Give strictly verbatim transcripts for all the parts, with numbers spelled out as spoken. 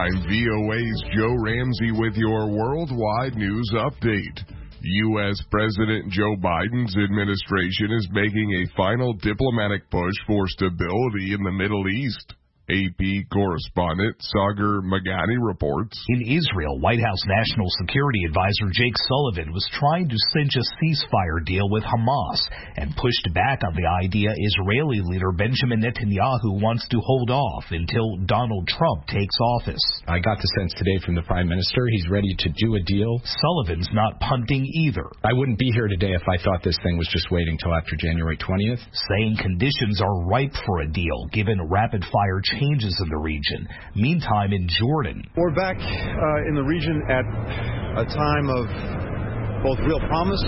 I'm V O A's Joe Ramsey with your worldwide news update. U S. President Joe Biden's administration is making a final diplomatic push for stability in the Middle East. A P correspondent Sagar Meghani reports. In Israel, White House National Security Advisor Jake Sullivan was trying to cinch a ceasefire deal with Hamas and pushed back on the idea Israeli leader Benjamin Netanyahu wants to hold off until Donald Trump takes office. I got the sense today from the Prime Minister he's ready to do a deal. Sullivan's not punting either. I wouldn't be here today if I thought this thing was just waiting till after January twentieth. Saying conditions are ripe for a deal given rapid-fire changes changes in the region. Meantime, in Jordan, we're back uh, in the region at a time of both real promise,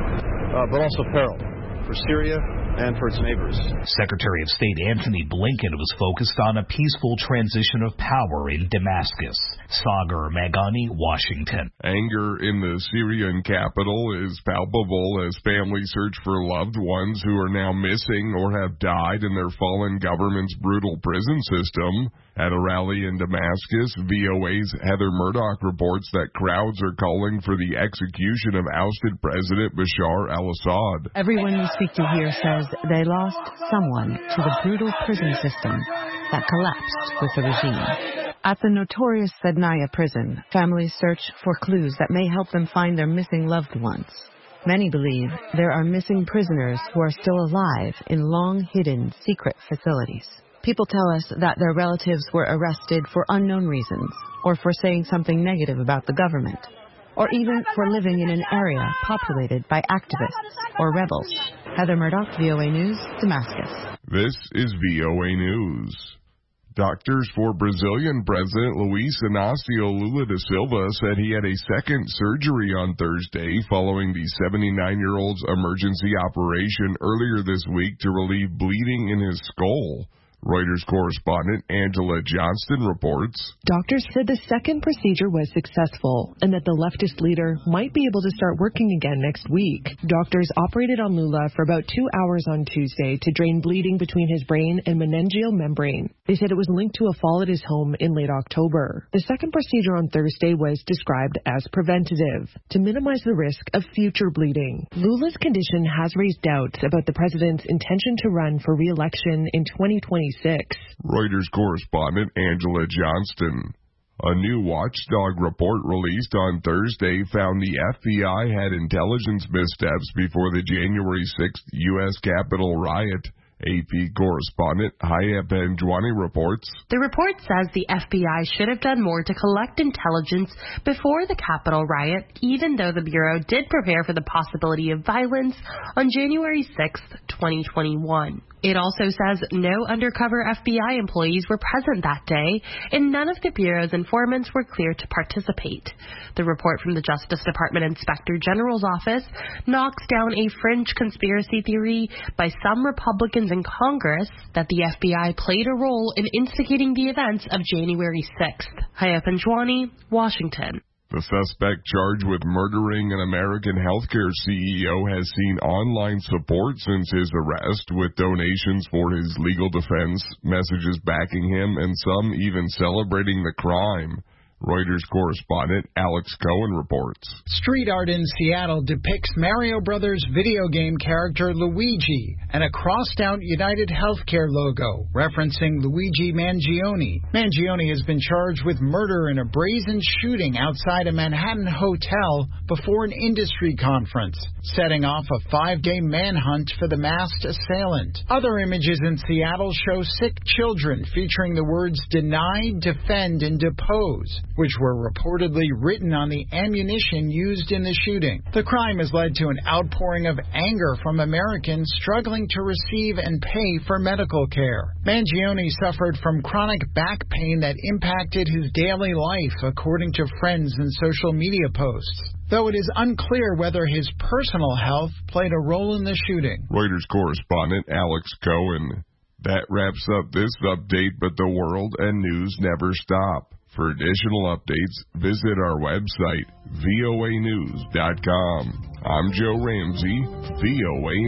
uh, but also peril for Syria and for its neighbors. Secretary of State Antony Blinken was focused on a peaceful transition of power in Damascus. Sagar Meghani, Washington. Anger in the Syrian capital is palpable as families search for loved ones who are now missing or have died in their fallen government's brutal prison system. At a rally in Damascus, V O A's Heather Murdoch reports that crowds are calling for the execution of ousted President Bashar al-Assad. Everyone we speak to here says they lost someone to the brutal prison system that collapsed with the regime. At the notorious Sednaya prison, families search for clues that may help them find their missing loved ones. Many believe there are missing prisoners who are still alive in long-hidden secret facilities. People tell us that their relatives were arrested for unknown reasons, or for saying something negative about the government, or even for living in an area populated by activists or rebels. Heather Murdoch, V O A News, Damascus. This is V O A News. Doctors for Brazilian President Luiz Inácio Lula da Silva said he had a second surgery on Thursday following the seventy-nine-year-old's emergency operation earlier this week to relieve bleeding in his skull. Reuters correspondent Angela Johnston reports. Doctors said the second procedure was successful and that the leftist leader might be able to start working again next week. Doctors operated on Lula for about two hours on Tuesday to drain bleeding between his brain and meningeal membrane. They said it was linked to a fall at his home in late October. The second procedure on Thursday was described as preventative to minimize the risk of future bleeding. Lula's condition has raised doubts about the president's intention to run for re-election in twenty twenty-six. Reuters correspondent Angela Johnston. A new watchdog report released on Thursday found the F B I had intelligence missteps before the January sixth U S Capitol riot. A P correspondent Haya Panjwani reports. The report says the F B I should have done more to collect intelligence before the Capitol riot, even though the Bureau did prepare for the possibility of violence on January sixth, twenty twenty-one. It also says no undercover F B I employees were present that day, and none of the Bureau's informants were cleared to participate. The report from the Justice Department Inspector General's office knocks down a fringe conspiracy theory by some Republicans in Congress that the F B I played a role in instigating the events of January sixth. Haya Panjwani, Washington. The suspect charged with murdering an American healthcare C E O has seen online support since his arrest, with donations for his legal defense, messages backing him, and some even celebrating the crime. Reuters correspondent Alex Cohen reports. Street art in Seattle depicts Mario Brothers video game character Luigi and a crossed-out United Healthcare logo referencing Luigi Mangione. Mangione has been charged with murder in a brazen shooting outside a Manhattan hotel before an industry conference, setting off a five-day manhunt for the masked assailant. Other images in Seattle show sick children featuring the words deny, defend, and depose, which were reportedly written on the ammunition used in the shooting. The crime has led to an outpouring of anger from Americans struggling to receive and pay for medical care. Mangione suffered from chronic back pain that impacted his daily life, according to friends and social media posts, though it is unclear whether his personal health played a role in the shooting. Reuters correspondent Alex Cohen. That wraps up this update, but the world and news never stop. For additional updates, visit our website, V O A news dot com. I'm Joe Ramsey, V O A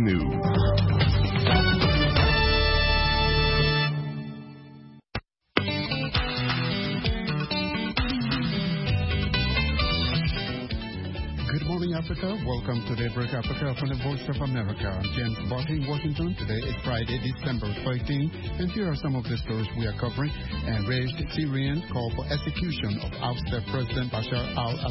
News. America. Welcome to Daybreak Africa from the Voice of America. I'm James Barty in Washington. Today is Friday, December thirteenth, and here are some of the stories we are covering. Enraged Syrians call for execution of ousted President Bashar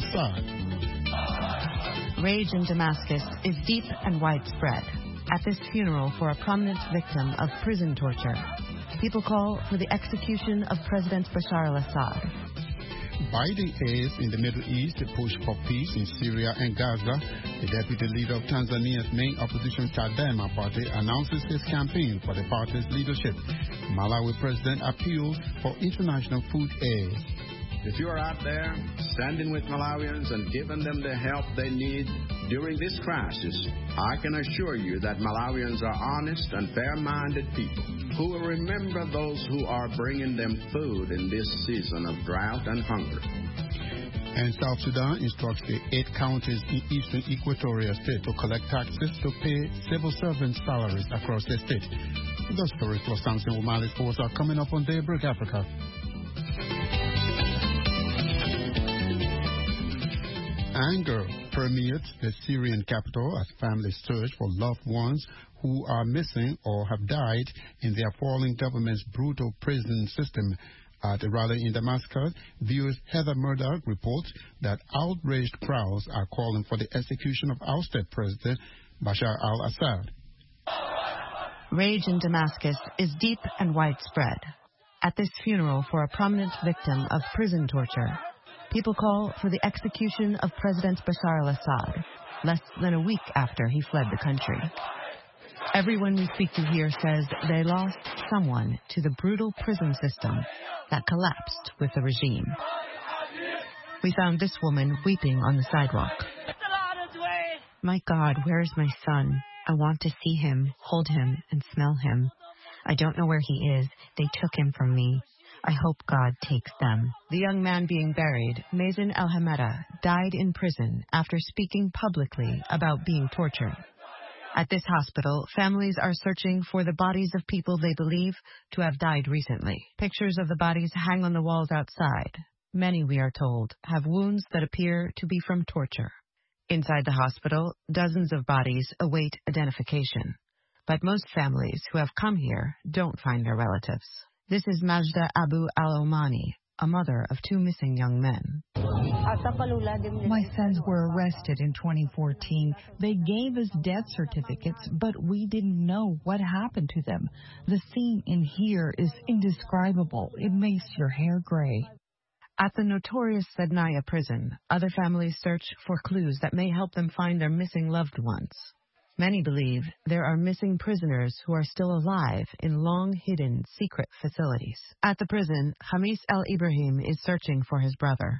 al-Assad. Rage in Damascus is deep and widespread. At this funeral for a prominent victim of prison torture, people call for the execution of President Bashar al-Assad. Biden aides in the Middle East to push for peace in Syria and Gaza. The deputy leader of Tanzania's main opposition Chadema party announces his campaign for the party's leadership. Malawi president appeals for international food aid. If you are out there standing with Malawians and giving them the help they need during this crisis, I can assure you that Malawians are honest and fair-minded people who will remember those who are bringing them food in this season of drought and hunger. And South Sudan instructs the eight counties in eastern Equatorial State to collect taxes to pay civil servants' salaries across the state. Those stories plus Samson O'Malley's Force are coming up on Daybreak Africa. Anger permeates the Syrian capital as families search for loved ones who are missing or have died in their falling government's brutal prison system. At a rally in Damascus, V O's Heather Murdoch reports that outraged crowds are calling for the execution of ousted President Bashar al-Assad. Rage in Damascus is deep and widespread. At this funeral for a prominent victim of prison torture, people call for the execution of President Bashar al-Assad, less than a week after he fled the country. Everyone we speak to here says they lost someone to the brutal prison system that collapsed with the regime. We found this woman weeping on the sidewalk. My God, where is my son? I want to see him, hold him, and smell him. I don't know where he is. They took him from me. I hope God takes them. The young man being buried, Mazen El-Hamada, died in prison after speaking publicly about being tortured. At this hospital, families are searching for the bodies of people they believe to have died recently. Pictures of the bodies hang on the walls outside. Many, we are told, have wounds that appear to be from torture. Inside the hospital, dozens of bodies await identification. But most families who have come here don't find their relatives. This is Majda Abu Al-Omani, a mother of two missing young men. My sons were arrested in twenty fourteen. They gave us death certificates, but we didn't know what happened to them. The scene in here is indescribable. It makes your hair gray. At the notorious Sednaya prison, other families search for clues that may help them find their missing loved ones. Many believe there are missing prisoners who are still alive in long-hidden secret facilities. At the prison, Khamis El-Ibrahim is searching for his brother.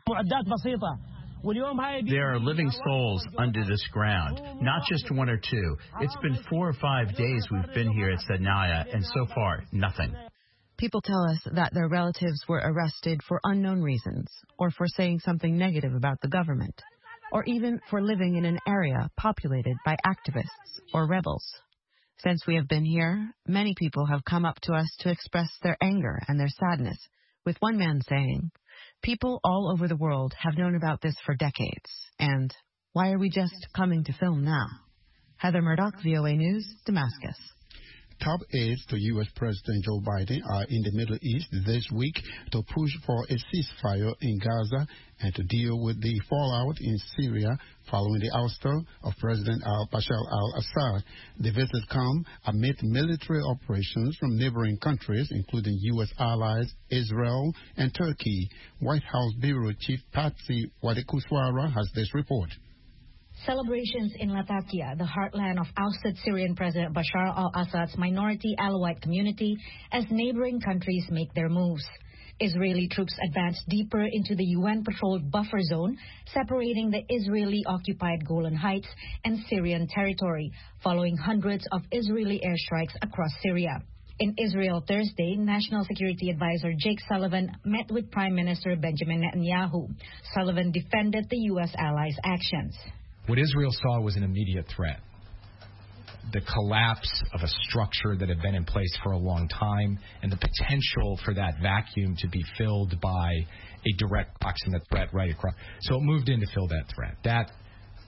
There are living souls under this ground, not just one or two. It's been four or five days we've been here at Sednaya, and so far, nothing. People tell us that their relatives were arrested for unknown reasons, or for saying something negative about the government, or even for living in an area populated by activists or rebels. Since we have been here, many people have come up to us to express their anger and their sadness, with one man saying, "People all over the world have known about this for decades, and why are we just coming to film now?" Heather Murdoch, V O A News, Damascus. Top aides to U S President Joe Biden are in the Middle East this week to push for a ceasefire in Gaza and to deal with the fallout in Syria following the ouster of President al-Bashar al-Assad. The visits come amid military operations from neighboring countries, including U S allies Israel and Turkey. White House Bureau Chief Patsy Wadakuswara has this report. Celebrations in Latakia, the heartland of ousted Syrian President Bashar al-Assad's minority Alawite community, as neighboring countries make their moves. Israeli troops advance deeper into the U N-patrolled buffer zone, separating the Israeli-occupied Golan Heights and Syrian territory, following hundreds of Israeli airstrikes across Syria. In Israel Thursday, National Security Advisor Jake Sullivan met with Prime Minister Benjamin Netanyahu. Sullivan defended the U S allies' actions. What Israel saw was an immediate threat. The collapse of a structure that had been in place for a long time and the potential for that vacuum to be filled by a direct proximate threat right across. So it moved in to fill that threat. That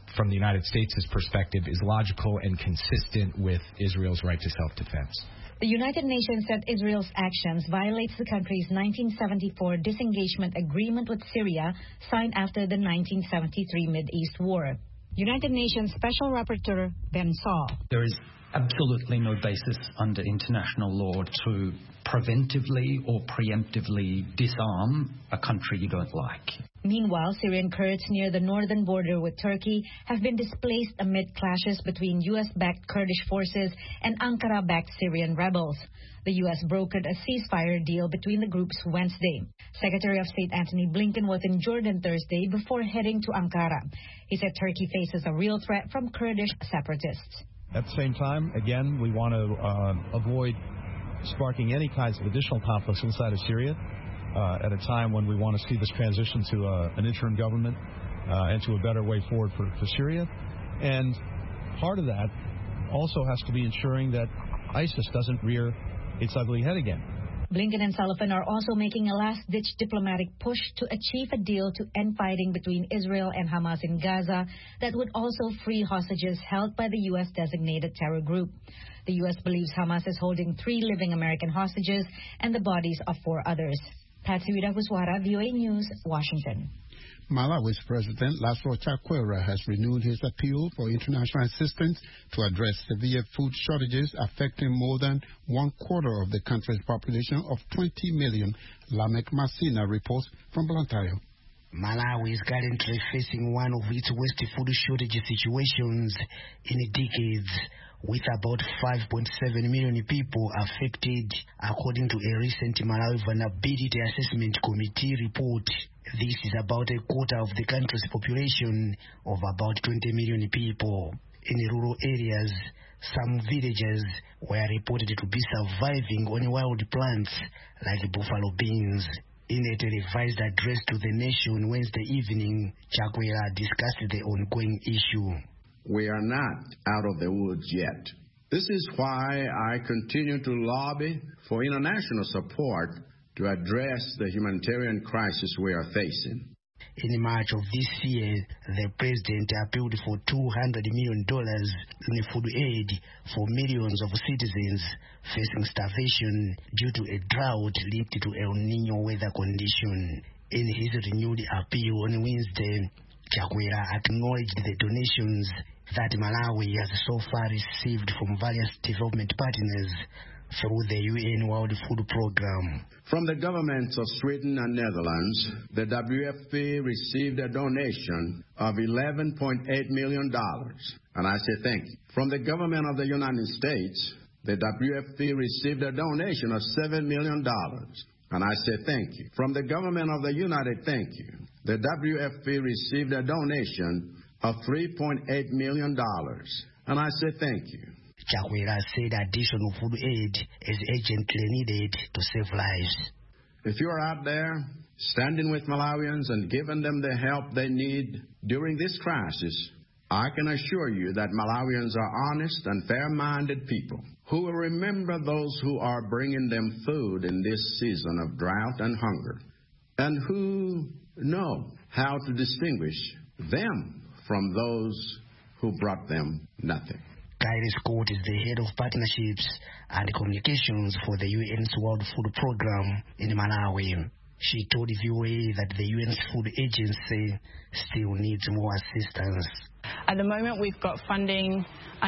from the United States' perspective, is logical and consistent with Israel's right to self-defense. The United Nations said Israel's actions violates the country's nineteen seventy-four disengagement agreement with Syria, signed after the nineteen seventy-three Mideast War. United Nations Special Rapporteur Ben Saul. There is absolutely no basis under international law to preventively or preemptively disarm a country you don't like. Meanwhile, Syrian Kurds near the northern border with Turkey have been displaced amid clashes between U S-backed Kurdish forces and Ankara-backed Syrian rebels. The U S brokered a ceasefire deal between the groups Wednesday. Secretary of State Antony Blinken was in Jordan Thursday before heading to Ankara. He said Turkey faces a real threat from Kurdish separatists. At the same time, again, we want to uh, avoid sparking any kinds of additional conflicts inside of Syria uh, at a time when we want to see this transition to uh, an interim government uh, and to a better way forward for, for Syria. And part of that also has to be ensuring that ISIS doesn't rear its ugly head again. Blinken and Sullivan are also making a last-ditch diplomatic push to achieve a deal to end fighting between Israel and Hamas in Gaza that would also free hostages held by the U S-designated terror group. The U S believes Hamas is holding three living American hostages and the bodies of four others. Patsy Widakuswara, V O A News, Washington. Malawi's President Laszlo Chakwera has renewed his appeal for international assistance to address severe food shortages affecting more than one quarter of the country's population of twenty million. Lamek Masina reports from Blantyre. Malawi is currently facing one of its worst food shortage situations in decades, with about five point seven million people affected, according to a recent Malawi Vulnerability Assessment Committee report. This is about a quarter of the country's population of about twenty million people. In rural areas, some villages were reported to be surviving on wild plants like buffalo beans. In a televised address to the nation Wednesday evening, Chakwera discussed the ongoing issue. We are not out of the woods yet. This is why I continue to lobby for international support to address the humanitarian crisis we are facing. In March of this year, the president appealed for two hundred million dollars in food aid for millions of citizens facing starvation due to a drought linked to El Nino weather condition. In his renewed appeal on Wednesday, Chakwera acknowledged the donations that Malawi has so far received from various development partners through the U N World Food Program. From the governments of Sweden and Netherlands, the W F P received a donation of eleven point eight million dollars, and I say thank you. From the government of the United States, the W F P received a donation of seven million dollars, and I say thank you. From the government of the United Thank you, the W F P received a donation of three point eight million dollars, and I say thank you. Chakwera said additional food aid is urgently needed to save lives. If you are out there standing with Malawians and giving them the help they need during this crisis, I can assure you that Malawians are honest and fair-minded people who will remember those who are bringing them food in this season of drought and hunger, and who know how to distinguish them from those who brought them nothing. Kylie Scott is the head of partnerships and communications for the U N's World Food Program in Malawi. She told V O A that the U N's food agency still needs more assistance. At the moment, we've got funding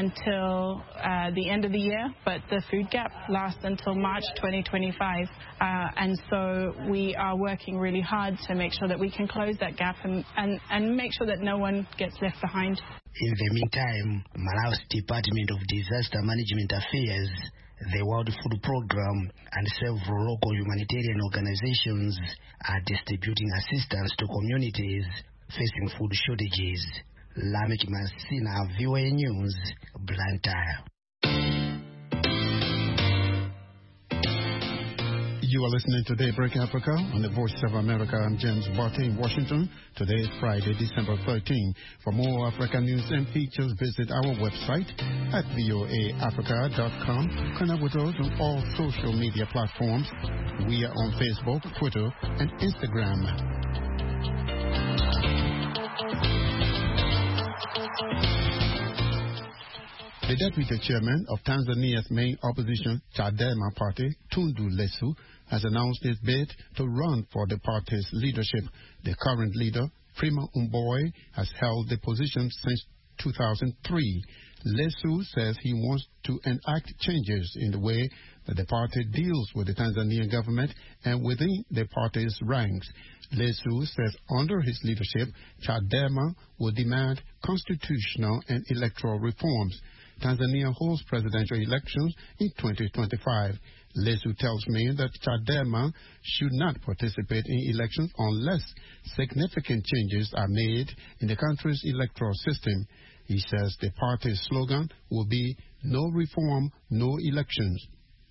until uh, the end of the year, but the food gap lasts until March twenty twenty-five. Uh, and so we are working really hard to make sure that we can close that gap and, and, and make sure that no one gets left behind. In the meantime, Malawi's Department of Disaster Management Affairs, the World Food Program, and several local humanitarian organizations are distributing assistance to communities facing food shortages. Lamek Masina, V O A News, Blantyre. You are listening to Daybreak Africa on the Voice of America. I'm James Barty in Washington. Today is Friday, December thirteenth. For more African news and features, visit our website at voa africa dot com. Connect with us on all social media platforms. We are on Facebook, Twitter, and Instagram. The deputy chairman of Tanzania's main opposition, Chadema party, Tundu Lissu, has announced his bid to run for the party's leadership. The current leader, Freeman Mbowe, has held the position since two thousand three. Lissu says he wants to enact changes in the way that the party deals with the Tanzanian government and within the party's ranks. Lissu says under his leadership, Chadema will demand constitutional and electoral reforms. Tanzania holds presidential elections in twenty twenty-five. Lissu tells me that Chadema should not participate in elections unless significant changes are made in the country's electoral system. He says the party's slogan will be no reform, no elections.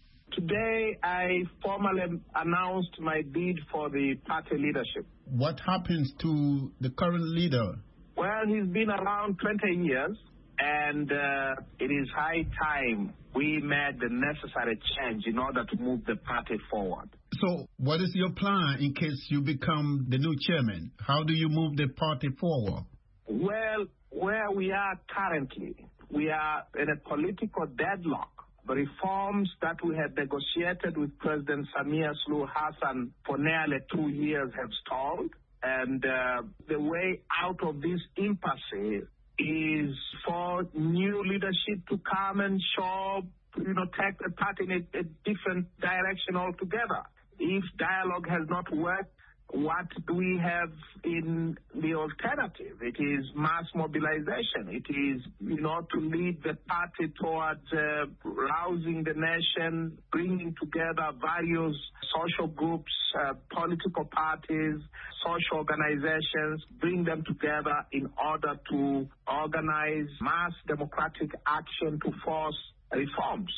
Today, I formally announced my bid for the party leadership. What happens to the current leader? Well, he's been around twenty years, and uh, it is high time we made the necessary change in order to move the party forward. So, what is your plan in case you become the new chairman? How do you move the party forward? Well, where we are currently, we are in a political deadlock. The reforms that we had negotiated with President Samia Suluhu Hassan for nearly two years have stalled. And uh, the way out of this impasse is for new leadership to come and show, you know, take the party in a, a different direction altogether. If dialogue has not worked, what do we have in the alternative? It is mass mobilization. It is, you know, to lead the party towards uh, rousing the nation, bringing together various social groups, uh, political parties, social organizations, bring them together in order to organize mass democratic action to force reforms.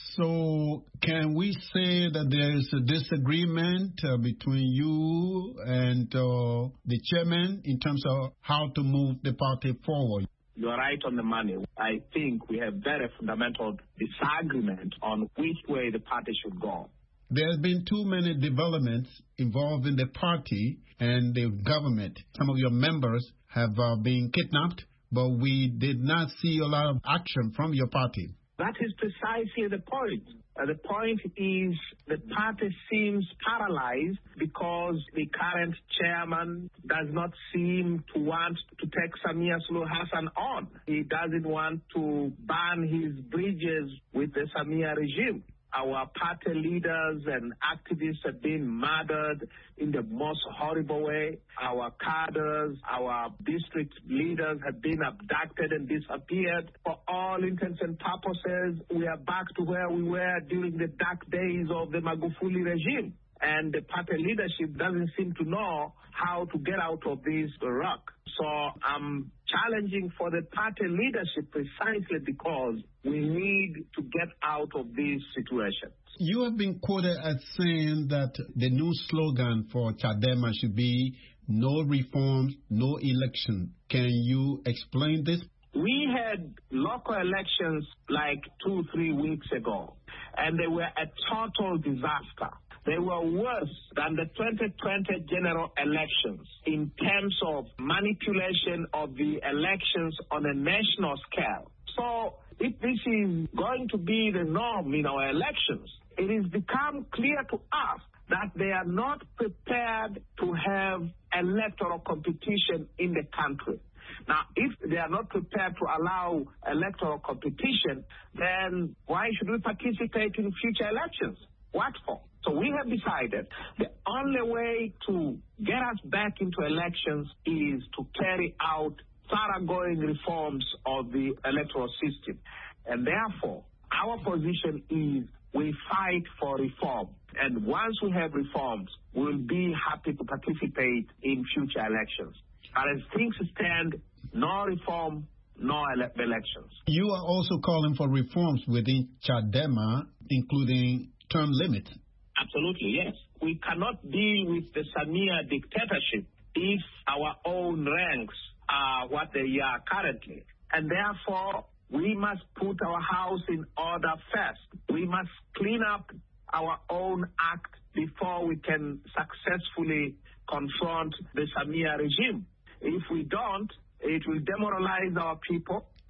So can we say that there is a disagreement uh, between you and uh, the chairman in terms of how to move the party forward? You are right on the money. I think we have very fundamental disagreement on which way the party should go. There have been too many developments involving the party and the government. Some of your members have uh, been kidnapped, but we did not see a lot of action from your party. That is precisely the point. Uh, the point is the party seems paralyzed because the current chairman does not seem to want to take Samia Suluhu Hassan on. He doesn't want to burn his bridges with the Samia regime. Our party leaders and activists have been murdered in the most horrible way. Our cadres, our district leaders have been abducted and disappeared. For all intents and purposes, we are back to where we were during the dark days of the Magufuli regime. And the party leadership doesn't seem to know how to get out of this rut. So I'm challenging for the party leadership precisely because we need to get out of this situation. You have been quoted as saying that the new slogan for Chadema should be no reforms, no election. Can you explain this? We had local elections like two, three weeks ago, and they were a total disaster. They were worse than the twenty twenty general elections in terms of manipulation of the elections on a national scale. So if this is going to be the norm in our elections, it has become clear to us that they are not prepared to have electoral competition in the country. Now, if they are not prepared to allow electoral competition, then why should we participate in future elections? What for? So we have decided the only way to get us back into elections is to carry out thoroughgoing reforms of the electoral system. And therefore, our position is we fight for reform. And once we have reforms, we'll be happy to participate in future elections. But as things stand, no reform, no ele- elections. You are also calling for reforms within Chadema, including term limits. Absolutely, yes. We cannot deal with the Samia dictatorship if our own ranks are what they are currently. And therefore, we must put our house in order first. We must clean up our own act before we can successfully confront the Samia regime. If we don't, it will demoralize our people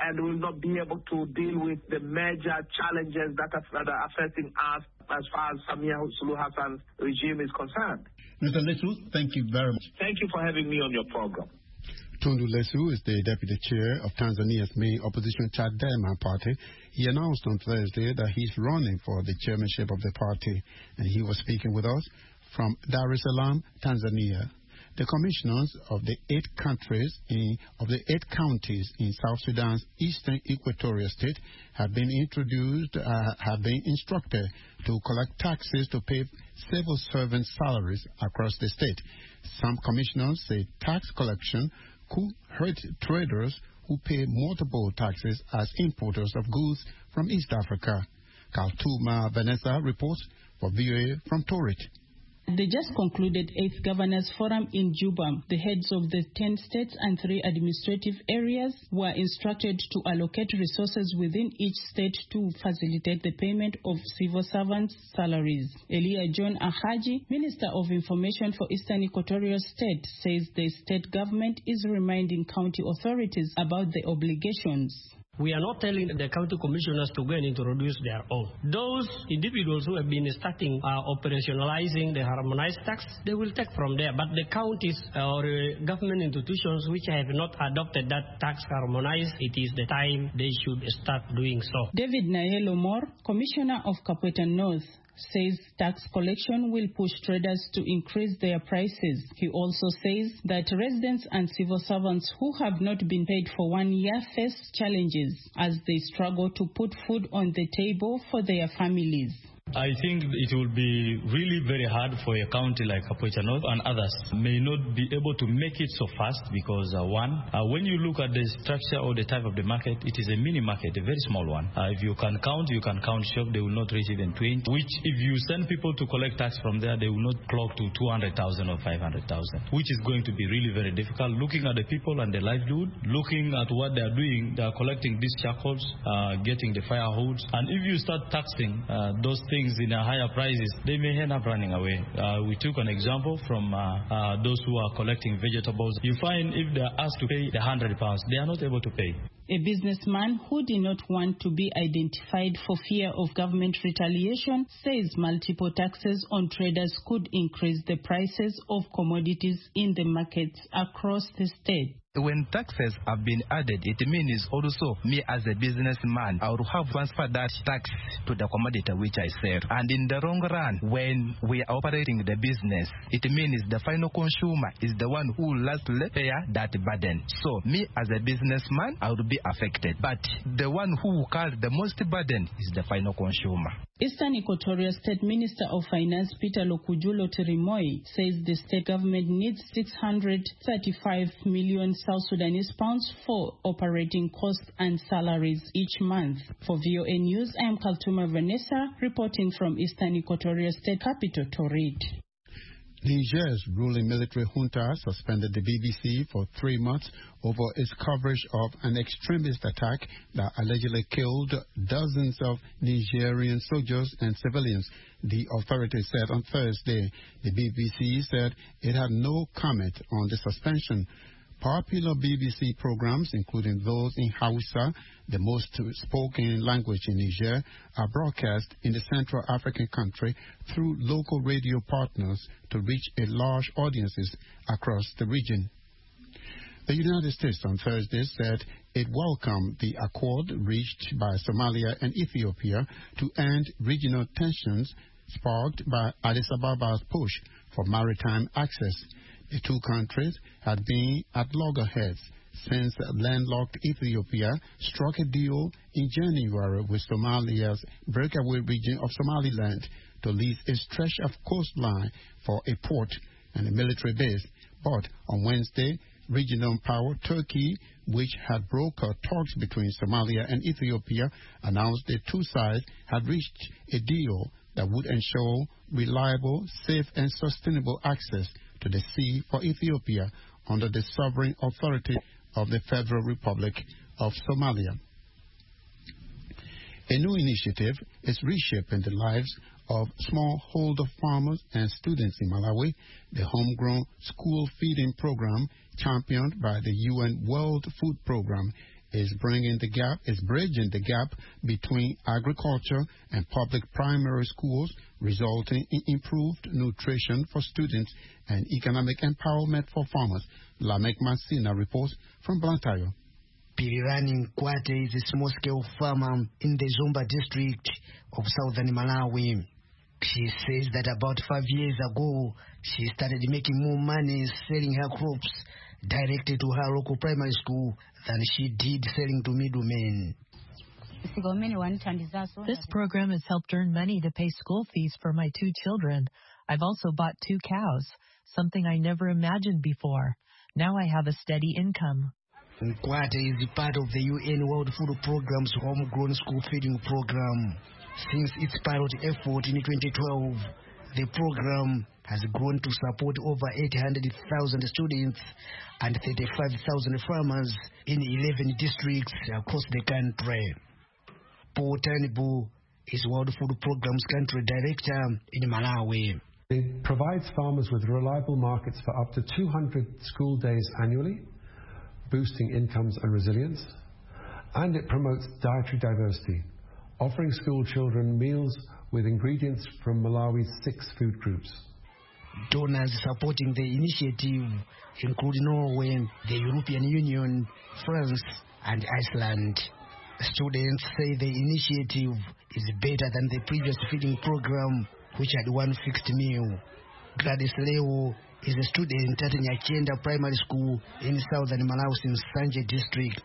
and will not be able to deal with the major challenges that are, that are affecting us as far as Samia Suluhu Hassan's regime is concerned. Mister Lissu, thank you very much. Thank you for having me on your program. Tundu Lissu is the deputy chair of Tanzania's main opposition Chadema party. He announced on Thursday that he's running for the chairmanship of the party, and he was speaking with us from Dar es Salaam, Tanzania. The commissioners of the eight countries in, of the eight counties in South Sudan's eastern equatorial state have been introduced, uh, have been instructed to collect taxes to pay civil servant salaries across the state. Some commissioners say tax collection could hurt traders who pay multiple taxes as importers of goods from East Africa. Kaltuma Vanessa reports for V O A from Torit. The just concluded eighth Governors Forum in Juba, the heads of the ten states and three administrative areas were instructed to allocate resources within each state to facilitate the payment of civil servants' salaries. Elia John Ahaji, Minister of Information for Eastern Equatorial State, says the state government is reminding county authorities about the obligations. We are not telling the county commissioners to go and introduce their own. Those individuals who have been starting uh, operationalizing the harmonized tax, they will take from there. But the counties or uh, government institutions which have not adopted that tax harmonized, it is the time they should start doing so. David Nayelo Moore, Commissioner of Capueta North, says tax collection will push traders to increase their prices. He also says that residents and civil servants who have not been paid for one year face challenges as they struggle to put food on the table for their families. I think it will be really very hard for a county like Capueta North and others may not be able to make it so fast because uh, one, uh, when you look at the structure or the type of the market, it is a mini market, a very small one. Uh, if you can count, you can count shop, they will not reach even twenty, which if you send people to collect tax from there, they will not clock to two hundred thousand or five hundred thousand, which is going to be really very difficult. Looking at the people and the livelihood, looking at what they are doing, they are collecting these charcoals, uh, getting the firehoods, and if you start taxing uh, those things in a higher prices, they may end up running away. Uh, we took an example from uh, uh, those who are collecting vegetables. You find if they are asked to pay the one hundred pounds, they are not able to pay. A businessman who did not want to be identified for fear of government retaliation says multiple taxes on traders could increase the prices of commodities in the markets across the state. When taxes have been added, it means also me as a businessman, I would have transferred that tax to the commodity which I sell. And in the long run, when we are operating the business, it means the final consumer is the one who lastly pay that burden. So me as a businessman, I would be affected. But the one who carries the most burden is the final consumer. Eastern Equatorial State Minister of Finance Peter Lokujulo Tirimoi says the state government needs six hundred thirty-five million South Sudanese pounds for operating costs and salaries each month. For V O A News, I am Kaltuma Vanessa reporting from Eastern Equatorial State capital, Torit. Niger's ruling military junta suspended the B B C for three months over its coverage of an extremist attack that allegedly killed dozens of Nigerian soldiers and civilians, the authorities said on Thursday. The B B C said it had no comment on the suspension. Popular B B C programs, including those in Hausa, the most spoken language in Niger, are broadcast in the Central African country through local radio partners to reach a large audiences across the region. The United States on Thursday said it welcomed the accord reached by Somalia and Ethiopia to end regional tensions sparked by Addis Ababa's push for maritime access. The two countries had been at loggerheads since landlocked Ethiopia struck a deal in January with Somalia's breakaway region of Somaliland to lease a stretch of coastline for a port and a military base. But on Wednesday, regional power Turkey, which had brokered talks between Somalia and Ethiopia, announced the two sides had reached a deal that would ensure reliable, safe, and sustainable access to the sea for Ethiopia under the sovereign authority of the Federal Republic of Somalia. A new initiative is reshaping the lives of smallholder farmers and students in Malawi. The homegrown school feeding program, championed by the U N World Food Program, is bringing the gap, is bridging the gap between agriculture and public primary schools, resulting in improved nutrition for students and economic empowerment for farmers. Lamek Masina reports from Blantyre. Pirirani Nkwate is a small-scale farmer in the Zomba district of southern Malawi. She says that about five years ago, she started making more money selling her crops directly to her local primary school than she did selling to middlemen. This program has helped earn money to pay school fees for my two children. I've also bought two cows, something I never imagined before. Now I have a steady income. Nkwate is part of the U N World Food Programme's homegrown school feeding program. Since its pilot effort in twenty twelve, the program has grown to support over eight hundred thousand students and thirty-five thousand farmers in eleven districts across the country. Paul Tanibu is World Food Programme's country director in Malawi. It provides farmers with reliable markets for up to two hundred school days annually, boosting incomes and resilience, and it promotes dietary diversity, offering school children meals with ingredients from Malawi's six food groups. Donors supporting the initiative include Norway, the European Union, France, and Iceland. Students say the initiative is better than the previous feeding program, which had one fixed meal. Gladys Leo is a student at Nyachenda Primary School in southern Malawi's Sanje district.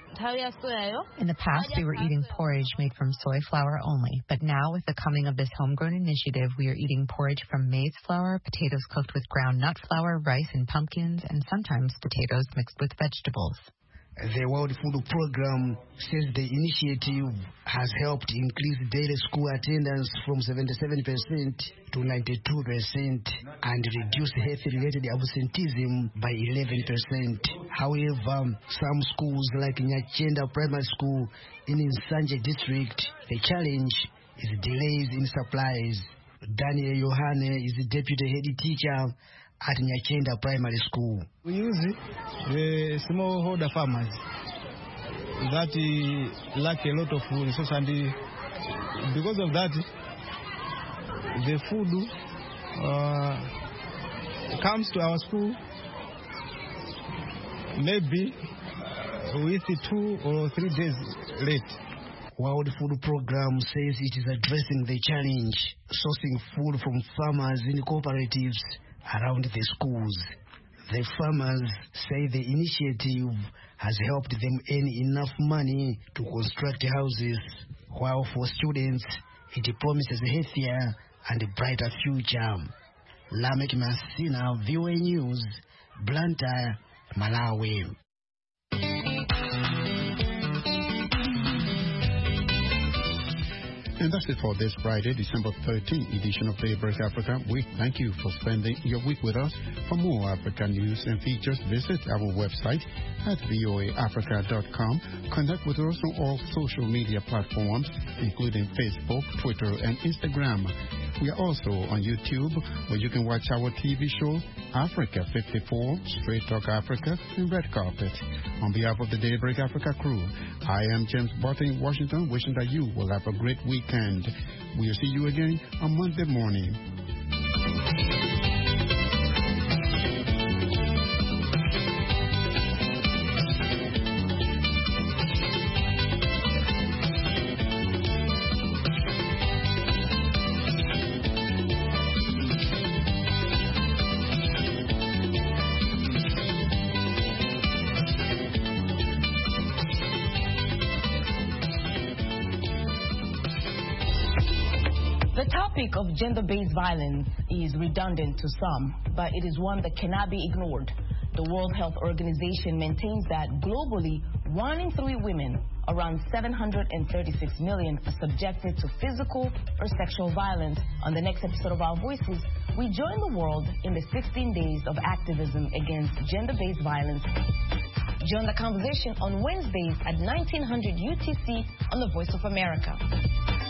In the past, we were eating porridge made from soy flour only, but now with the coming of this homegrown initiative, we are eating porridge from maize flour, potatoes cooked with ground nut flour, rice and pumpkins, and sometimes potatoes mixed with vegetables. The World Food Programme says the initiative has helped increase daily school attendance from seventy-seven percent to ninety-two percent and reduce health-related absenteeism by eleven percent. However, some schools like Nyachenda Primary School in Nsanje district, the challenge is delays in supplies. Daniel Yohane is the deputy head teacher at Nyachenda Primary School. We use the smallholder farmers that uh, lack a lot of resources, and uh, because of that, the food uh, comes to our school maybe with two or three days late. World Food Programme says it is addressing the challenge, sourcing food from farmers in cooperatives around the schools. The farmers say the initiative has helped them earn enough money to construct houses, while for students it promises a healthier and brighter future. Lamek Masina, V O A News, Blantyre, Malawi. And that's it for this Friday, December thirteenth edition of Daybreak Africa. We thank you for spending your week with us. For more African news and features, visit our website at voa africa dot com. Connect with us on all social media platforms, including Facebook, Twitter, and Instagram. We are also on YouTube, where you can watch our T V shows, Africa fifty-four, Straight Talk Africa, and Red Carpet. On behalf of the Daybreak Africa crew, I am James Barton in Washington, wishing that you will have a great weekend. We'll see you again on Monday morning. Of gender-based violence is redundant to some, but it is one that cannot be ignored. The World Health Organization maintains that globally, one in three women, around seven hundred thirty-six million, are subjected to physical or sexual violence. On the next episode of Our Voices, we join the world in the sixteen days of activism against gender-based violence. Join the conversation on Wednesdays at nineteen hundred U T C on the Voice of America.